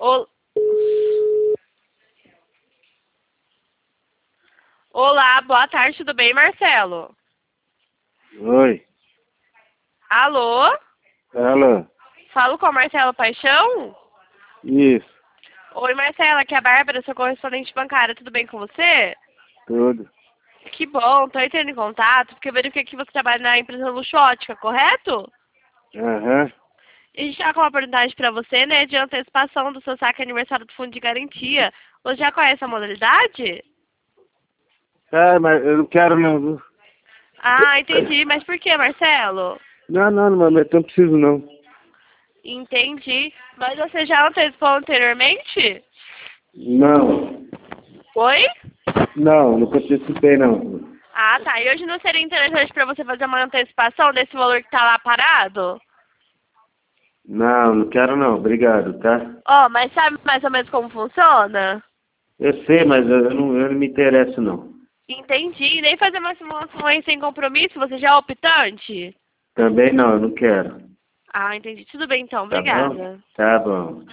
Ol- Olá, boa tarde, tudo bem, Marcelo? Oi, Alô? alô, Falo com a Marcelo Paixão? isso, Oi, Marcela, aqui é a Bárbara, sua correspondente bancária, tudo bem com você? tudo, Que bom, tô entrando em contato porque eu verifiquei que você trabalha na empresa Luxótica, correto? aham, E a gente já com uma oportunidade para você, né, de antecipação do seu saque aniversário do Fundo de Garantia. Você já conhece a modalidade? mas eu não quero não, viu? Ah, entendi, mas por que, Marcelo? Não, mas não preciso não. Entendi. Mas você já antecipou anteriormente? Não, Oi? nunca participei não. Ah, tá. E hoje não seria interessante para você fazer uma antecipação desse valor que tá lá parado? Não quero não, obrigado, tá? Ó, mas sabe mais ou menos como funciona? Eu sei, mas eu não me interesso não. Entendi. Nem fazer uma simulação aí sem compromisso, você já é optante? Também não, eu não quero. Ah, entendi. Tudo bem então. Tá bom? Obrigada. Tá bom.